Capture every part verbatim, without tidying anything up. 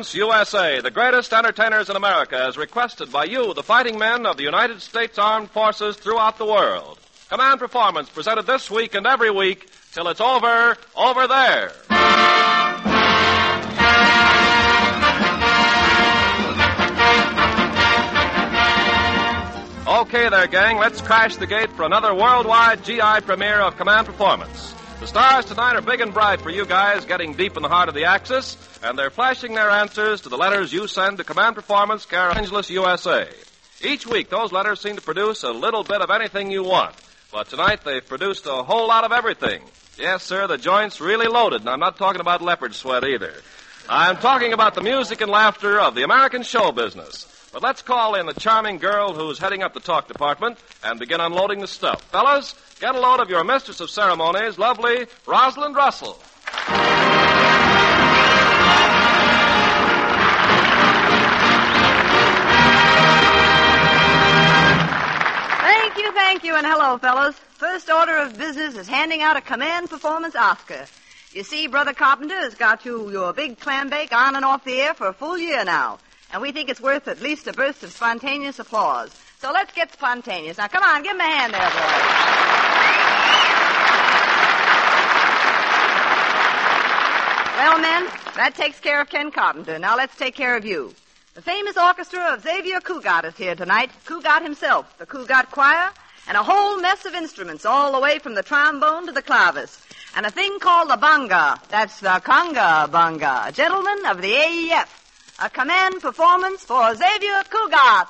Performance U S A, the greatest entertainers in America, as requested by you, the fighting men of the United States Armed Forces throughout the world. Command Performance, presented this week and every week till it's over, over there. Okay there, gang, let's crash the gate for another worldwide G I premiere of Command Performance. The stars tonight are big and bright for you guys, getting deep in the heart of the Axis, and they're flashing their answers to the letters you send to Command Performance, care of Los Angeles, U S A. Each week, those letters seem to produce a little bit of anything you want. But tonight, they've produced a whole lot of everything. Yes, sir, the joint's really loaded, and I'm not talking about leopard sweat either. I'm talking about the music and laughter of the American show business. But let's call in the charming girl who's heading up the talk department and begin unloading the stuff. Fellas, get a load of your mistress of ceremonies, lovely Rosalind Russell. Thank you, thank you, and hello, fellas. First order of business is handing out a Command Performance Oscar. You see, Brother Carpenter has got you your big clam bake on and off the air for a full year now. And we think it's worth at least a burst of spontaneous applause. So let's get spontaneous. Now, come on, give him a hand there, boys. Well, men, that takes care of Ken Carpenter. Now let's take care of you. The famous orchestra of Xavier Cugat is here tonight. Cugat himself, the Cugat Choir, and a whole mess of instruments all the way from the trombone to the clavis. And a thing called the banga. That's the conga banga. Gentlemen of the A E F. A Command Performance for Xavier Cugat.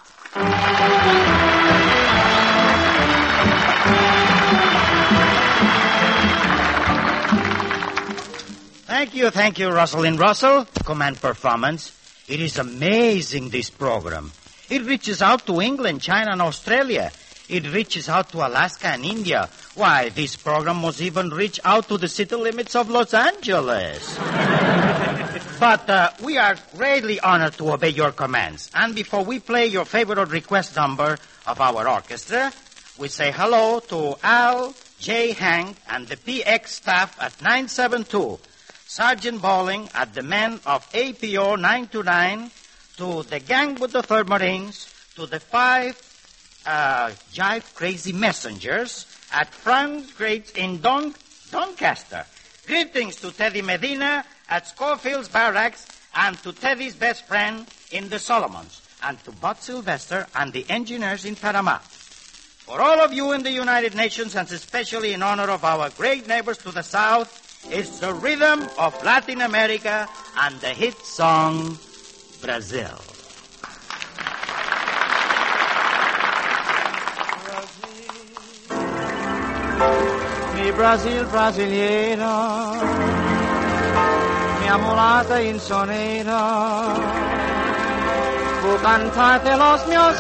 Thank you, thank you, Rosalind Russell. Command Performance. It is amazing, this program. It reaches out to England, China, and Australia. It reaches out to Alaska and India. Why, this program must even reach out to the city limits of Los Angeles. But uh, we are greatly honored to obey your commands. And before we play your favorite request number of our orchestra, we say hello to Al, J. Hank, and the P X staff at nine seven two, Sergeant Bowling at the men of A P O nine two nine, to the gang with the third Marines, to the five uh, jive crazy messengers at front grades in Don Doncaster. Greetings to Teddy Medina at Schofield's Barracks, and to Teddy's best friend in the Solomons, and to Bud Sylvester and the engineers in Panama. For all of you in the United Nations, and especially in honor of our great neighbors to the south, it's the rhythm of Latin America and the hit song, Brazil. Mi Brasil brasileiro, mia mulata insonera, fu cantarte los mios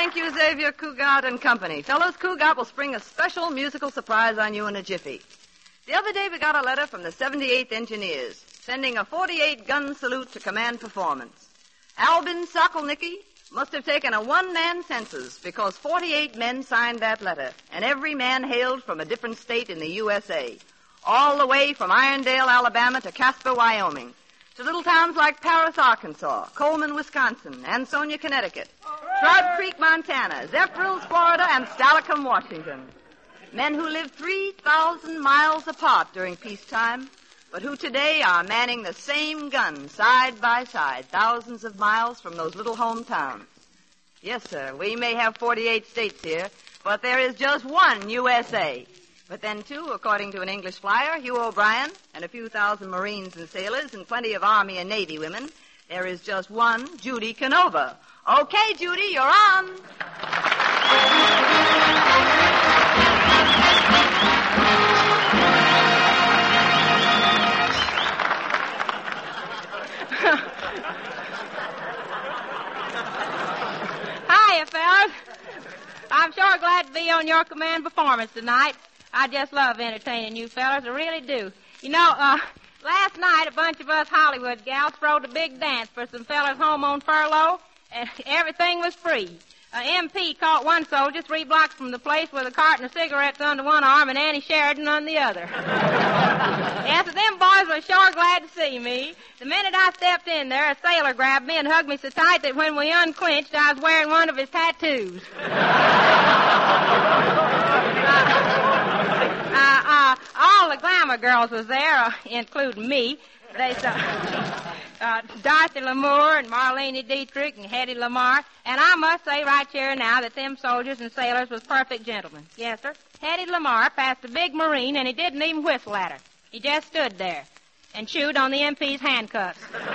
Thank you, Xavier Cugat and Company. Fellows, Cugat will spring a special musical surprise on you in a jiffy. The other day we got a letter from the seventy-eighth Engineers, sending a forty-eight gun salute to Command Performance. Albin Sokolnicki must have taken a one-man census because forty-eight men signed that letter, and every man hailed from a different state in the U S A, all the way from Irondale, Alabama to Casper, Wyoming, to little towns like Paris, Arkansas, Coleman, Wisconsin, Ansonia, Connecticut, Trout Creek, Montana, Zephyrhills, Florida, and Stallicum, Washington. Men who lived three thousand miles apart during peacetime, but who today are manning the same gun side by side, thousands of miles from those little hometowns. Yes, sir, we may have forty-eight states here, but there is just one U S A. But then, too, according to an English flyer, Hugh O'Brien, and a few thousand Marines and sailors, and plenty of Army and Navy women, there is just one Judy Canova. Okay, Judy, you're on. Hiya, fellas. I'm sure glad to be on your command performance tonight. I just love entertaining you fellas. I really do. You know, uh, last night a bunch of us Hollywood gals throwed a big dance for some fellas home on furlough, and everything was free. Uh, M P caught one soldier three blocks from the place with a carton of cigarettes under one arm and Annie Sheridan on the other. Yes, them boys were sure glad to see me. The minute I stepped in there, a sailor grabbed me and hugged me so tight that when we unclinched, I was wearing one of his tattoos. uh, uh, uh, all the glamour girls was there, uh, including me. They saw uh, Dorothy Lamour and Marlene Dietrich and Hedy Lamarr. And I must say right here now that them soldiers and sailors was perfect gentlemen. Yes, sir. Hedy Lamarr passed a big Marine, and he didn't even whistle at her. He just stood there and chewed on the M P's handcuffs.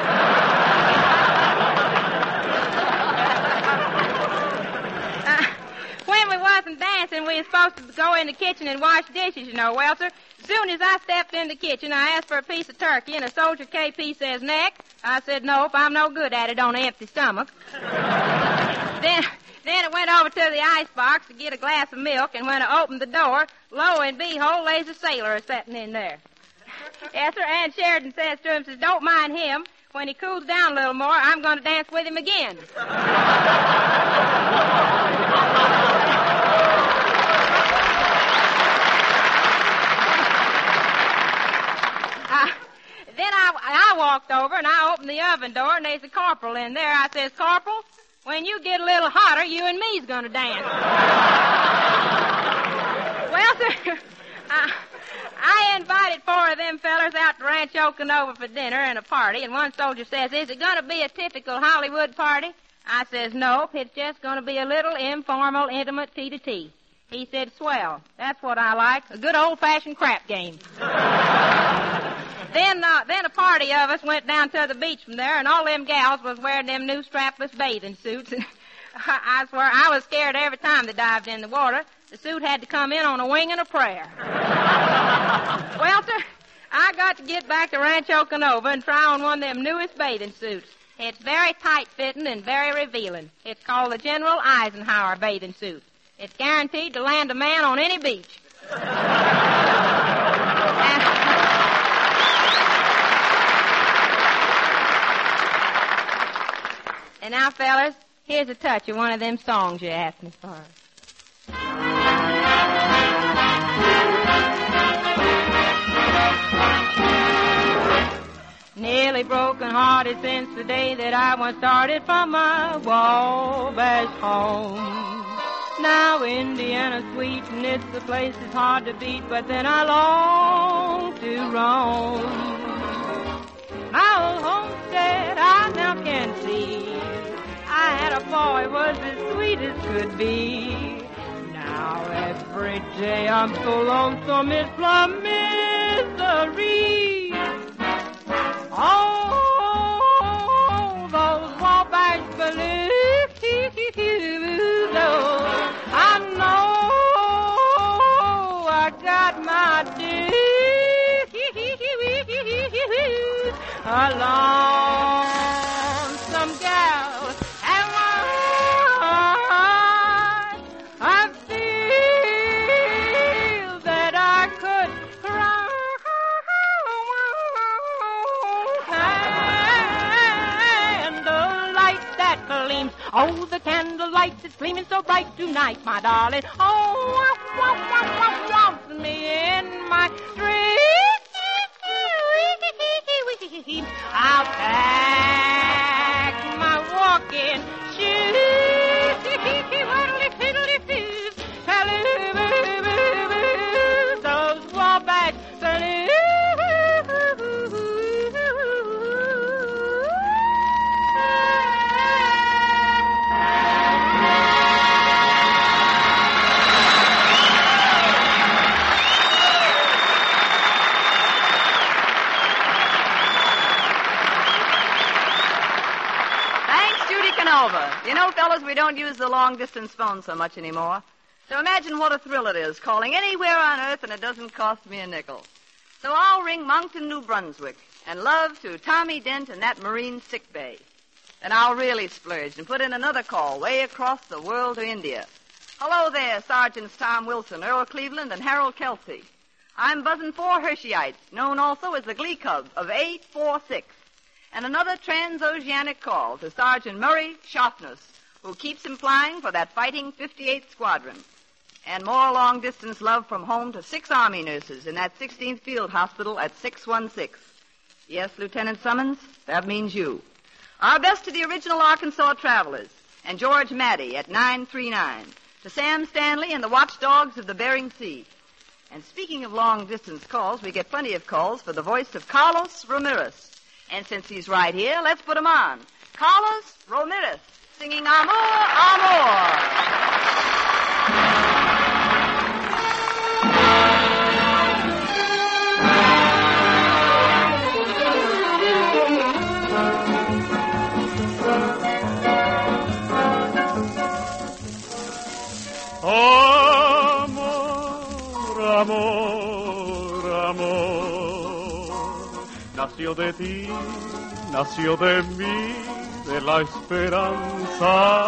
uh, when we wasn't dancing, we was supposed to go in the kitchen and wash dishes, you know. Well, sir, as soon as I stepped in the kitchen, I asked for a piece of turkey, and a soldier K P says, neck. I said, nope, I'm no good at it on an empty stomach. then, then I went over to the icebox to get a glass of milk, and when I opened the door, lo and behold, there's a sailor sitting in there. Yes, sir, Ann Sheridan says to him, says, don't mind him. When he cools down a little more, I'm going to dance with him again. Uh, then I, I walked over, and I opened the oven door, and there's a corporal in there. I says, Corporal, when you get a little hotter, you and me's going to dance. Well, sir, I, I invited four of them fellers out to Rancho Canova for dinner and a party, and one soldier says, is it going to be a typical Hollywood party? I says, nope, it's just going to be a little informal, intimate tea-to-tea. He said, swell. That's what I like. A good old-fashioned crap game. Then uh, then a party of us went down to the beach from there, and all them gals was wearing them new strapless bathing suits. And I, I swear I was scared every time they dived in the water. The suit had to come in on a wing and a prayer. Well, sir, I got to get back to Rancho Canova and try on one of them newest bathing suits. It's very tight-fitting and very revealing. It's called the General Eisenhower bathing suit. It's guaranteed to land a man on any beach. and, and now, fellas, here's a touch of one of them songs you asked me for. Nearly broken-hearted since the day that I once started from my Wabash home. Now Indiana's sweet, and it's the place that's hard to beat, but then I long to roam. My old homestead I now can see. I had a boy was as sweet as could be. Now every day I'm so lonesome, it's plumb misery. Oh, those Wabash blues. I know I got my dues along some gal and gleams. Oh, the candle lights, it's gleaming so bright tonight, my darling. Oh, womp, womp, womp, womp, womp, me in my dreams. I'll pack my walking shoes. Those wombats. You know, fellas, we don't use the long-distance phone so much anymore. So imagine what a thrill it is calling anywhere on Earth, and it doesn't cost me a nickel. So I'll ring Moncton, New Brunswick, and love to Tommy Dent in that Marine sick bay. Then I'll really splurge and put in another call way across the world to India. Hello there, Sergeants Tom Wilson, Earl Cleveland, and Harold Kelsey. I'm buzzing four Hersheyite, known also as the Glee Cub of eight four six. And another transoceanic call to Sergeant Murray Sharpness, who keeps him flying for that fighting fifty-eighth Squadron. And more long-distance love from home to six Army nurses in that sixteenth Field Hospital at six one six. Yes, Lieutenant Summons, that means you. Our best to the original Arkansas Travelers and George Maddie at nine three nine. To Sam Stanley and the Watchdogs of the Bering Sea. And speaking of long-distance calls, we get plenty of calls for the voice of Carlos Ramirez. And since he's right here, let's put him on. Carlos Ramirez, singing Amor, Amor. Amor, amor, amor, nació de ti, nació de mí, de la esperanza.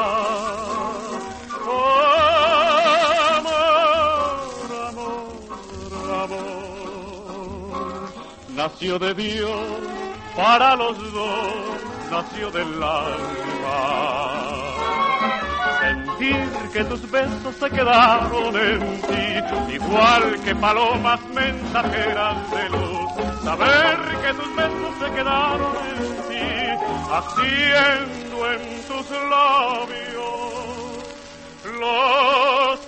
Amor, amor, amor, nació de Dios para los dos, nació del alma. Sentir que tus besos se quedaron en ti, igual que palomas mensajeras de luz. Saber que tus besos se quedaron en ti, haciendo en tus labios la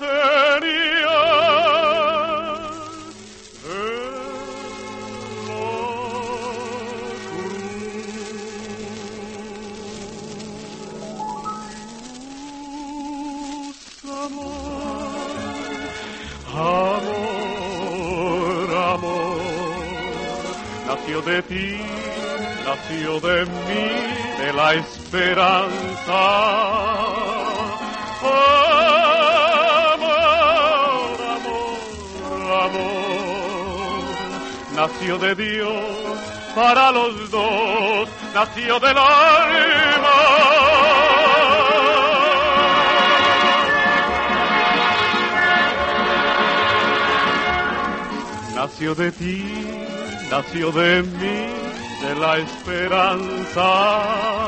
señal de la Amor, amor, nació de ti, nació de mí, de la esperanza. Amor, amor, amor, nació de Dios para los dos, nació del alma. Nació de ti, nació de mí, de la esperanza.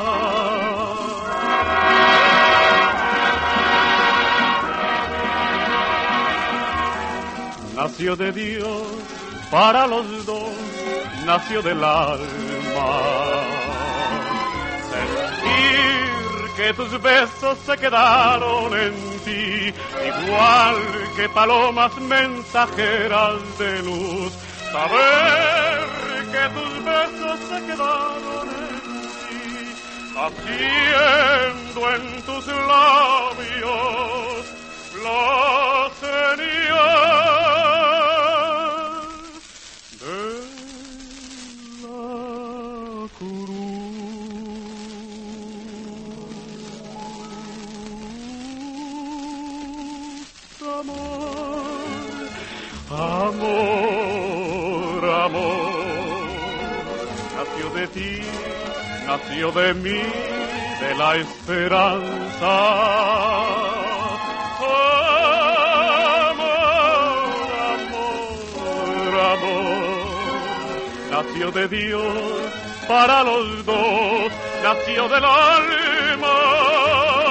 Nació de Dios para los dos, nació del alma. Sentir que tus besos se quedaron en ti, igual que palomas mensajeras de luz. Saber que tus besos se quedaron en ti, haciendo en tus labios la señal de la cruz. Amor, amor, amor, nació de ti, nació de mí, de la esperanza. Amor, amor, amor, nació de Dios para los dos, nació del alma.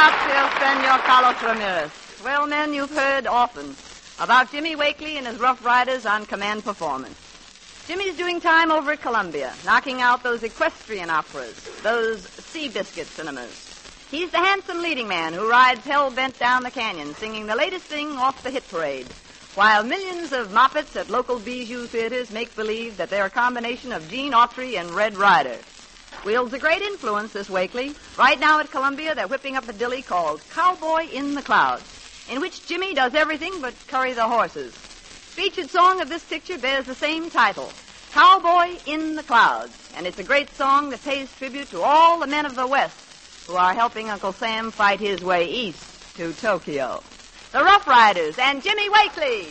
Gracias, Senor Carlos Ramirez. Well, men, you've heard often about Jimmy Wakely and his Rough Riders on Command Performance. Jimmy's doing time over at Columbia, knocking out those equestrian operas, those Seabiscuit cinemas. He's the handsome leading man who rides hell-bent down the canyon, singing the latest thing off the hit parade, while millions of moppets at local bijou theaters make believe that they're a combination of Gene Autry and Red Ryder. Wields a great influence, this Wakely. Right now at Columbia, they're whipping up a dilly called Cowboy in the Clouds, in which Jimmy does everything but curry the horses. Featured song of this picture bears the same title, Cowboy in the Clouds, and it's a great song that pays tribute to all the men of the West who are helping Uncle Sam fight his way east to Tokyo. The Rough Riders and Jimmy Wakely.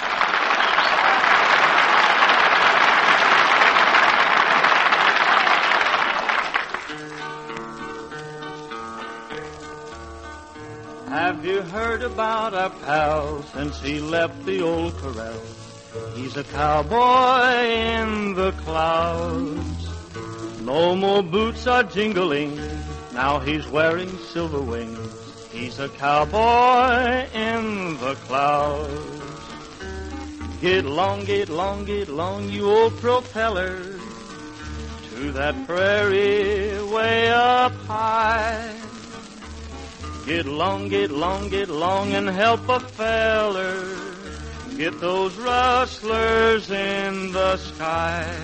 Have you heard about our pal since he left the old corral? He's a cowboy in the clouds. No more boots are jingling. Now he's wearing silver wings. He's a cowboy in the clouds. Get long, get long, get long, you old propeller, to that prairie way up high. Get long, get long, get long, and help a feller get those rustlers in the sky.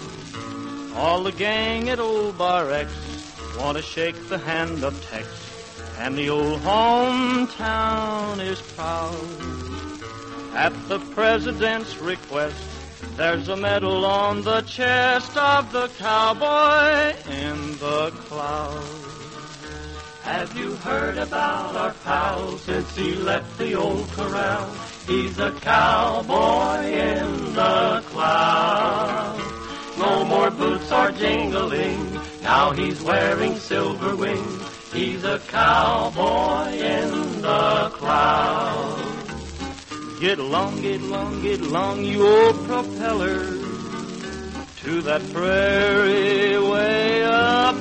All the gang at Old Bar X want to shake the hand of Tex, and the old hometown is proud. At the president's request, there's a medal on the chest of the cowboy in the clouds. Have you heard about our pal since he left the old corral? He's a cowboy in the clouds. No more boots are jingling. Now he's wearing silver wings. He's a cowboy in the clouds. Get long, get long, get long, you old propeller, to that prairie way up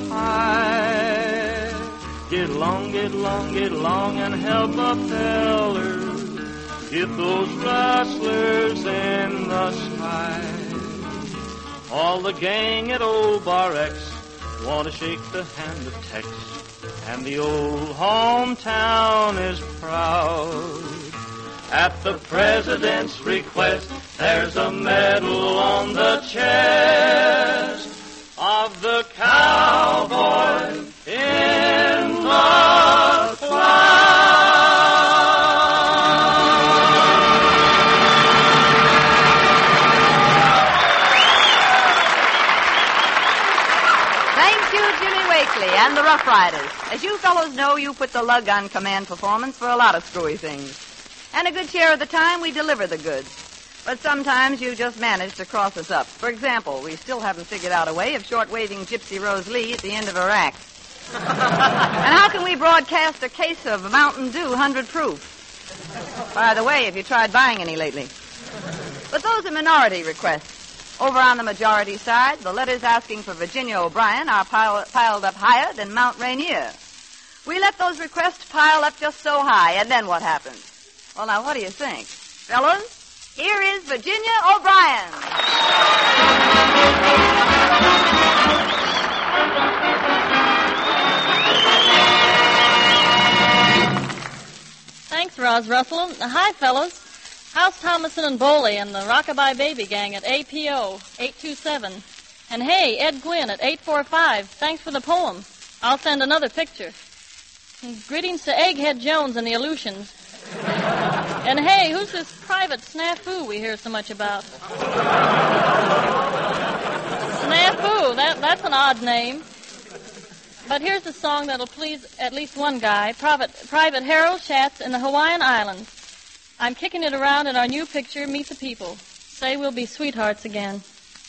high. Get long, get long, get long, and help a feller get those rustlers in the sky. All the gang at Old Bar X want to shake the hand of Tex, and the old hometown is proud. At the president's request, there's a medal on the chest of the cowboy in the clouds. And the Rough Riders. As you fellows know, you put the lug on Command Performance for a lot of screwy things. And a good share of the time, we deliver the goods. But sometimes you just manage to cross us up. For example, we still haven't figured out a way of short-waving Gypsy Rose Lee at the end of her act. And how can we broadcast a case of Mountain Dew one hundred proof? By the way, have you tried buying any lately? But those are minority requests. Over on the majority side, the letters asking for Virginia O'Brien are pile, piled up higher than Mount Rainier. We let those requests pile up just so high, and then what happens? Well, now, what do you think? Fellas, here is Virginia O'Brien. Thanks, Roz Russell. Hi, fellas. How's Thomason and Boley and the Rockabye Baby Gang at A P O eight two seven? And hey, Ed Gwynn at eight four five. Thanks for the poem. I'll send another picture. And greetings to Egghead Jones and the Aleutians. And hey, who's this private snafu we hear so much about? Snafu, that, that's an odd name. But here's a song that'll please at least one guy, Private, Private Harold Schatz in the Hawaiian Islands. I'm kicking it around in our new picture, Meet the People. Say we'll be sweethearts again.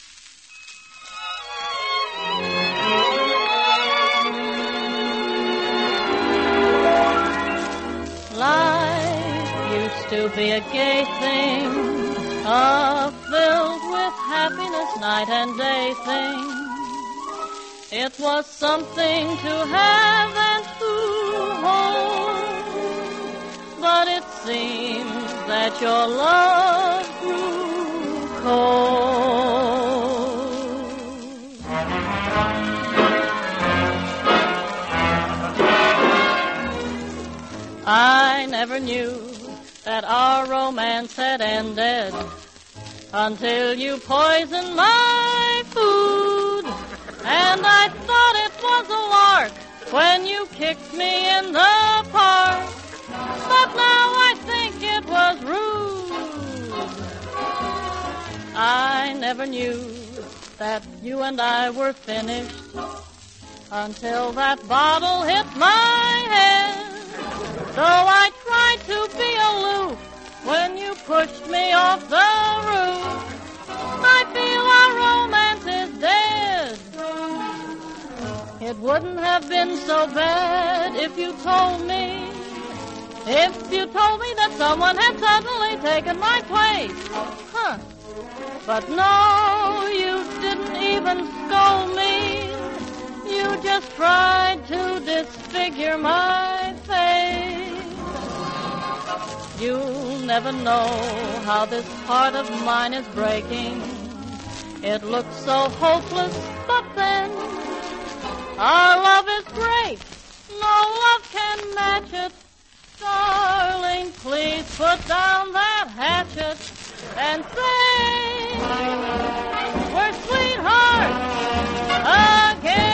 Life used to be a gay thing, a filled with happiness, night and day thing. It was something to have and to home. But it seems that your love grew cold. I never knew that our romance had ended until you poisoned my food. And I thought it was a lark when you kicked me in the park. But now I think it was rude. I never knew that you and I were finished until that bottle hit my head. Though I tried to be aloof when you pushed me off the roof, I feel our romance is dead. It wouldn't have been so bad if you told me, if you told me that someone had suddenly taken my place. Huh. But no, you didn't even scold me. You just tried to disfigure my face. You'll never know how this heart of mine is breaking. It looks so hopeless, but then our love is great. No love can match it. Darling, please put down that hatchet and say we're sweethearts again.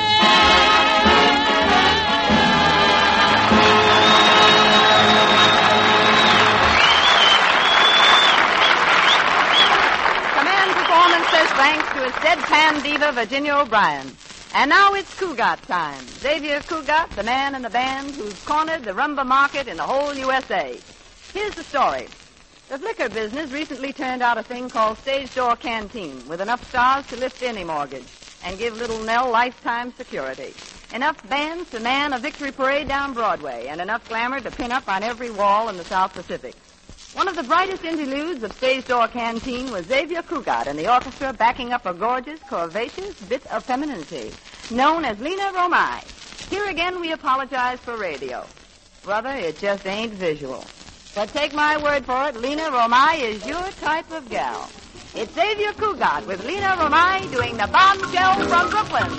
Command Performance says thanks to its deadpan diva, Virginia O'Brien. And now it's Cougat time. Xavier Cougat, the man in the band who's cornered the rumba market in the whole U S A. Here's the story. The flicker business recently turned out a thing called Stage Door Canteen, with enough stars to lift any mortgage and give little Nell lifetime security. Enough bands to man a victory parade down Broadway, and enough glamour to pin up on every wall in the South Pacific. One of the brightest interludes of Stage Door Canteen was Xavier Cougat and the orchestra backing up a gorgeous, curvaceous bit of femininity known as Lena Romai. Here again we apologize for radio. Brother, it just ain't visual. But take my word for it, Lena Romai is your type of gal. It's Xavier Cougat with Lena Romai doing the Bombshell from Brooklyn.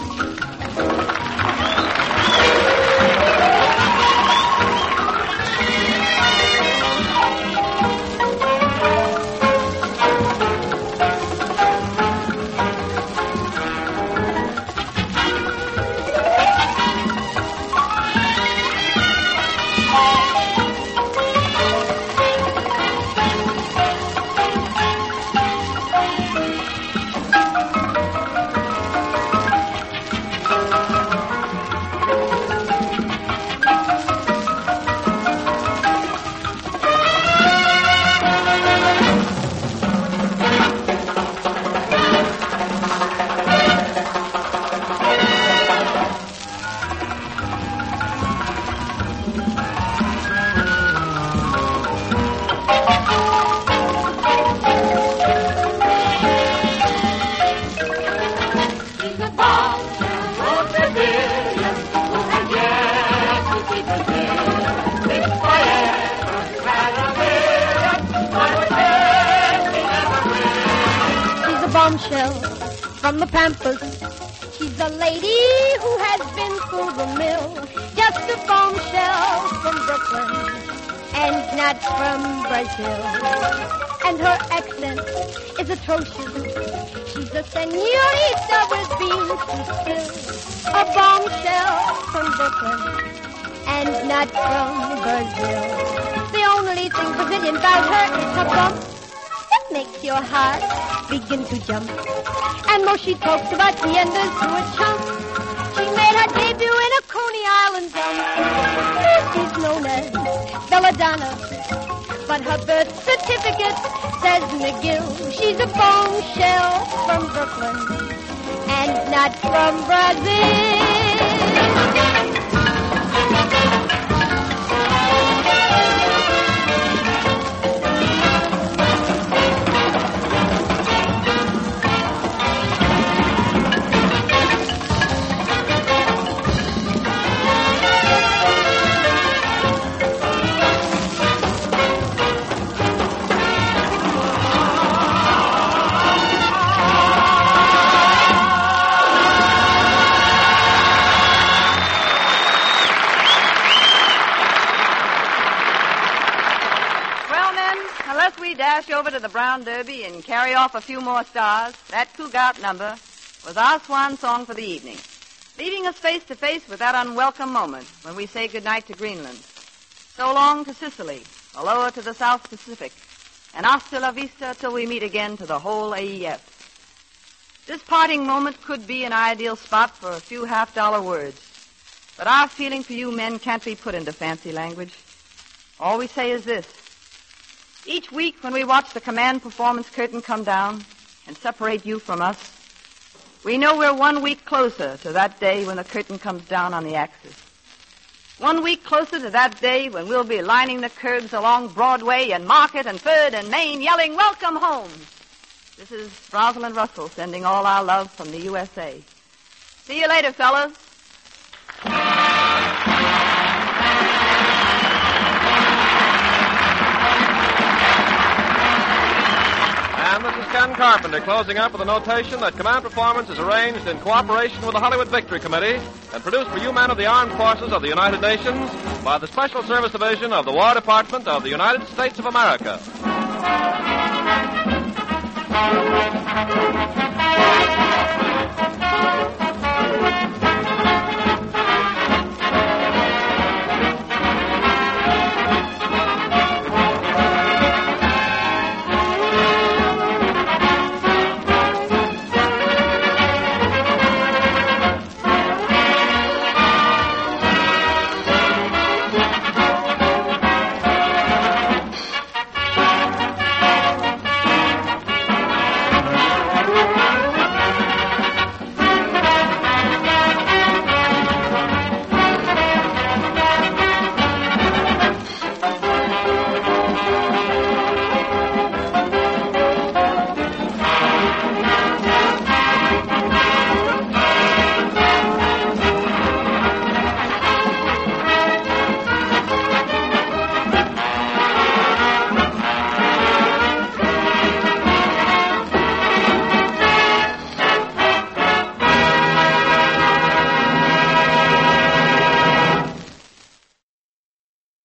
Bombshell from the Pampas. She's a lady who has been through the mill. Just a bombshell from Brooklyn and not from Brazil. And her accent is atrocious. She's a senorita with beans to spill. A bombshell from Brooklyn and not from Brazil. The only thing Brazilian about her is her bump. Makes your heart begin to jump. And most she talks about tiendas to a chump. She made her debut in a Coney Island dump. She's known as Belladonna, but her birth certificate says McGill. She's a bombshell from Brooklyn and not from Brazil. flash over to the Brown Derby and carry off a few more stars, that Cougat number was our swan song for the evening, leaving us face to face with that unwelcome moment when we say goodnight to Greenland. So long to Sicily, aloha to the South Pacific, and hasta la vista till we meet again to the whole A E F. This parting moment could be an ideal spot for a few half-dollar words, but our feeling for you men can't be put into fancy language. All we say is this. Each week when we watch the command performance curtain come down and separate you from us, we know we're one week closer to that day when the curtain comes down on the Axis. One week closer to that day when we'll be lining the curbs along Broadway and Market and Third and Main yelling, "Welcome home!" This is Rosalind Russell sending all our love from the U S A. See you later, fellas. And this is Ken Carpenter closing up with a notation that Command Performance is arranged in cooperation with the Hollywood Victory Committee and produced for you men of the Armed Forces of the United Nations by the Special Service Division of the War Department of the United States of America.